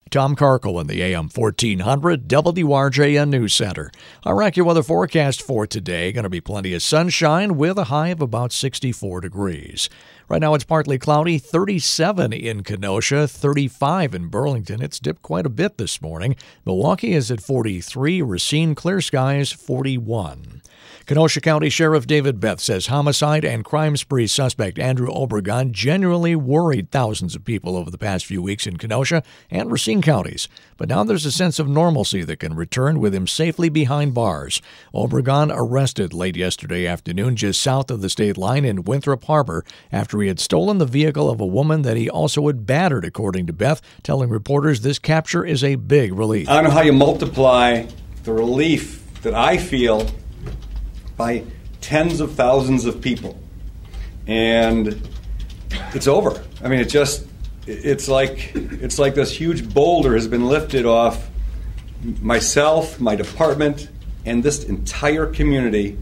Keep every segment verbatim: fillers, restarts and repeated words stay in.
Tom Karkel in the A M fourteen hundred W R J N News Center. Our AccuWeather forecast for today, going to be plenty of sunshine with a high of about sixty-four degrees. Right now it's partly cloudy, thirty-seven in Kenosha, thirty-five in Burlington. It's dipped quite a bit this morning. Milwaukee is at forty-three, Racine clear skies forty-one. Kenosha County Sheriff David Beth says homicide and crime spree suspect Andrew Obregon genuinely worried thousands of people over the past few weeks in Kenosha and Racine counties. But now there's a sense of normalcy that can return with him safely behind bars. Obregon arrested late yesterday afternoon just south of the state line in Winthrop Harbor after he had stolen the vehicle of a woman that he also had battered, according to Beth, telling reporters this capture is a big relief. I don't know how you multiply the relief that I feel by tens of thousands of people. And it's over. I mean, it just, it's like, it's like this huge boulder has been lifted off myself, my department, and this entire community.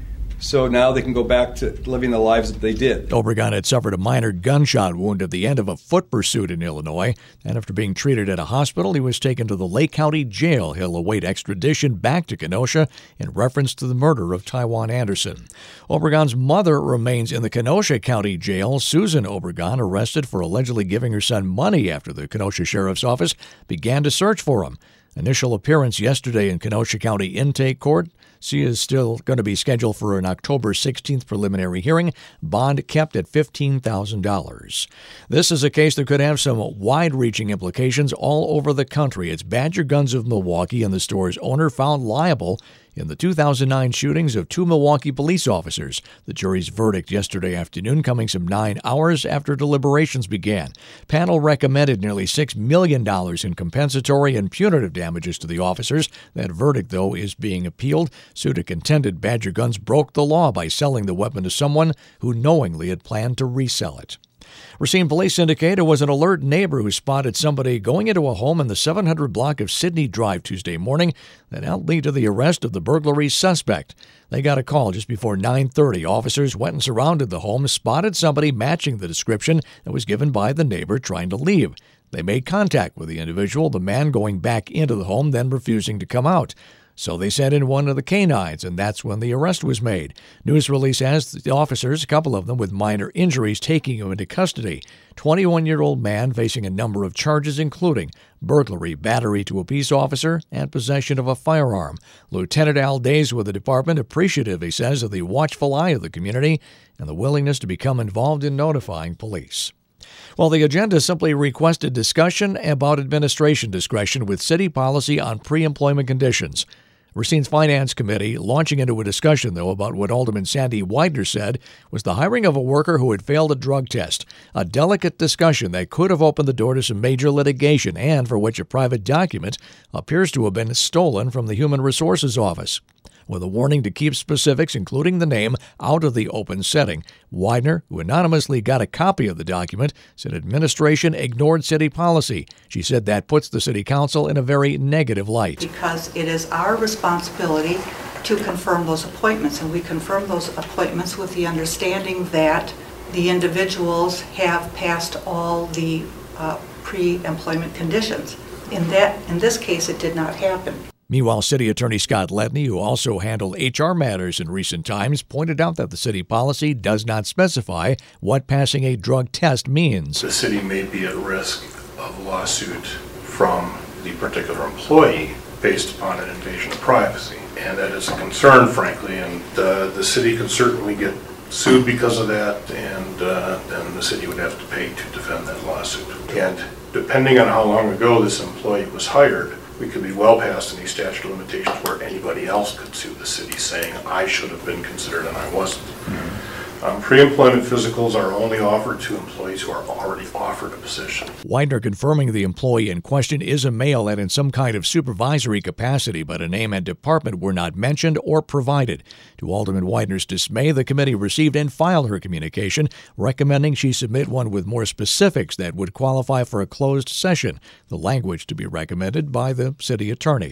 So now they can go back to living the lives that they did. Obregon had suffered a minor gunshot wound at the end of a foot pursuit in Illinois, and after being treated at a hospital, he was taken to the Lake County Jail. He'll await extradition back to Kenosha in reference to the murder of Taiwan Anderson. Obregon's mother remains in the Kenosha County Jail. Susan Obregon, arrested for allegedly giving her son money after the Kenosha Sheriff's Office began to search for him. Initial appearance yesterday in Kenosha County Intake Court. She is still going to be scheduled for an October sixteenth preliminary hearing, bond kept at fifteen thousand dollars. This is a case that could have some wide-reaching implications all over the country. It's Badger Guns of Milwaukee and the store's owner found liable in the two thousand nine shootings of two Milwaukee police officers. The jury's verdict yesterday afternoon coming some nine hours after deliberations began. Panel recommended nearly six million dollars in compensatory and punitive damages to the officers. That verdict, though, is being appealed. Suda contended Badger Guns broke the law by selling the weapon to someone who knowingly had planned to resell it. Racine police indicate it was an alert neighbor who spotted somebody going into a home in the seven hundred block of Sydney Drive Tuesday morning that helped lead to the arrest of the burglary suspect. They got a call just before nine thirty. Officers went and surrounded the home, spotted somebody matching the description that was given by the neighbor trying to leave. They made contact with the individual, the man going back into the home, then refusing to come out. So they sent in one of the canines, and that's when the arrest was made. News release has the officers, a couple of them with minor injuries, taking him into custody. twenty-one-year-old man facing a number of charges, including burglary, battery to a peace officer, and possession of a firearm. Lieutenant Al Days with the department, appreciative, he says, of the watchful eye of the community and the willingness to become involved in notifying police. Well, the agenda simply requested discussion about administration discretion with city policy on pre-employment conditions. Racine's Finance Committee launching into a discussion, though, about what Alderman Sandy Widener said was the hiring of a worker who had failed a drug test, a delicate discussion that could have opened the door to some major litigation and for which a private document appears to have been stolen from the Human Resources Office. With a warning to keep specifics, including the name, out of the open setting. Widener, who anonymously got a copy of the document, said administration ignored city policy. She said that puts the city council in a very negative light. Because it is our responsibility to confirm those appointments, and we confirm those appointments with the understanding that the individuals have passed all the uh, pre-employment conditions. In that, in this case, it did not happen. Meanwhile, City Attorney Scott Ledney, who also handled H R matters in recent times, pointed out that the city policy does not specify what passing a drug test means. The city may be at risk of a lawsuit from the particular employee based upon an invasion of privacy. And that is a concern, frankly, and uh, the city could certainly get sued because of that, and uh, then the city would have to pay to defend that lawsuit. And depending on how long ago this employee was hired, we could be well past any statute of limitations where anybody else could sue the city saying, I should have been considered and I wasn't. Mm-hmm. Um, pre-employment physicals are only offered to employees who are already offered a position. Widener confirming the employee in question is a male and in some kind of supervisory capacity, but a name and department were not mentioned or provided. To Alderman Widener's dismay, the committee received and filed her communication, recommending she submit one with more specifics that would qualify for a closed session, the language to be recommended by the city attorney.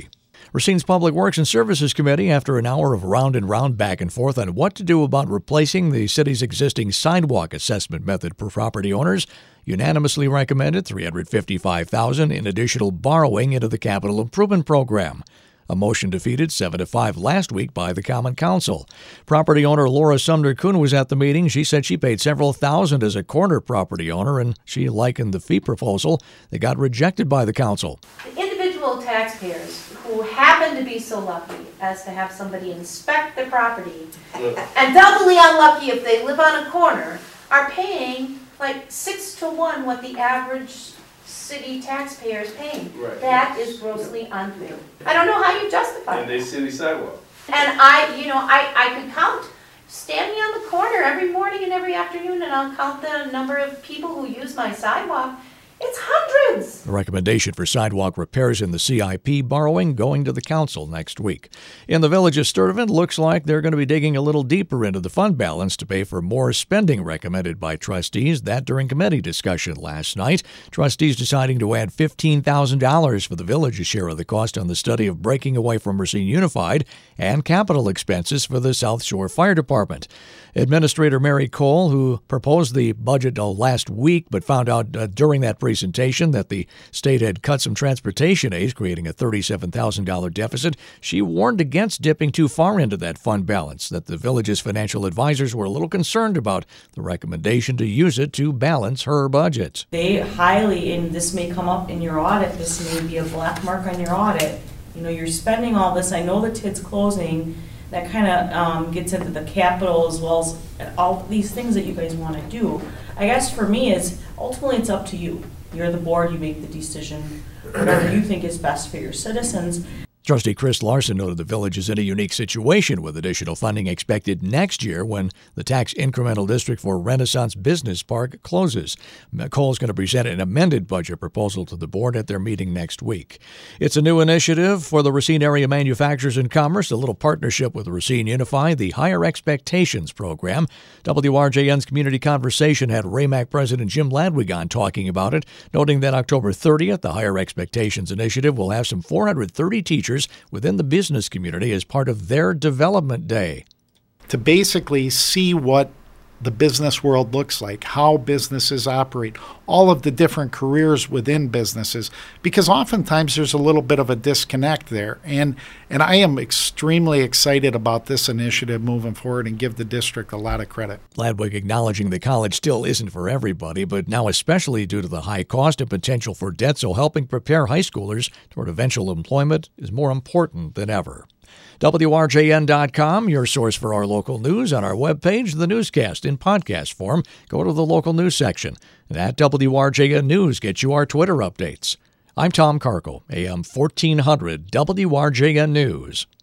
Racine's Public Works and Services Committee, after an hour of round and round back and forth on what to do about replacing the city's existing sidewalk assessment method for property owners, unanimously recommended three hundred fifty-five thousand dollars in additional borrowing into the capital improvement program. A motion defeated seven to five last week by the Common Council. Property owner Laura Sumner-Kuhn was at the meeting. She said she paid several thousand as a corner property owner, and she likened the fee proposal that got rejected by the council. The individual taxpayers who happen to be so lucky as to have somebody inspect their property, and doubly unlucky if they live on a corner, are paying like six to one what the average city taxpayer is paying. Right. That is grossly unfair. I don't know how you justify it. And they city sidewalk. And I, you know, I, I could count, standing on the corner every morning and every afternoon, and I'll count the number of people who use my sidewalk. It's hundreds. The recommendation for sidewalk repairs in the C I P borrowing going to the council next week. In the village of Sturtevant, looks like they're going to be digging a little deeper into the fund balance to pay for more spending recommended by trustees. That during committee discussion last night. Trustees deciding to add fifteen thousand dollars for the village's share of the cost on the study of breaking away from Racine Unified and capital expenses for the South Shore Fire Department. Administrator Mary Cole, who proposed the budget uh, last week but found out uh, during that presentation that the state had cut some transportation aids, creating a thirty-seven thousand dollars deficit, she warned against dipping too far into that fund balance, that the village's financial advisors were a little concerned about the recommendation to use it to balance her budget. They highly, and this may come up in your audit, this may be a black mark on your audit, you know, you're spending all this, I know the T I D's closing, that kind of um, gets into the capital as well as all these things that you guys want to do. I guess for me is, ultimately it's up to you. You're the board, you make the decision, whatever you think is best for your citizens. Trustee Chris Larson noted the village is in a unique situation with additional funding expected next year when the tax incremental district for Renaissance Business Park closes. Cole's going to present an amended budget proposal to the board at their meeting next week. It's a new initiative for the Racine Area Manufacturers and Commerce, a little partnership with Racine Unified, the Higher Expectations program. W R J N's Community Conversation had R A M A C President Jim Ladwig on talking about it, noting that October thirtieth, the Higher Expectations Initiative will have some four hundred thirty teachers within the business community as part of their development day. To basically see what the business world looks like, how businesses operate, all of the different careers within businesses, because oftentimes there's a little bit of a disconnect there. And and I am extremely excited about this initiative moving forward and give the district a lot of credit. Ladwig acknowledging the college still isn't for everybody, but now especially due to the high cost and potential for debt, so helping prepare high schoolers toward eventual employment is more important than ever. W R J N dot com, your source for our local news. On our webpage, the newscast in podcast form. Go to the local news section. And at W R J N News gets you our Twitter updates. I'm Tom Carco, A M fourteen hundred W R J N News.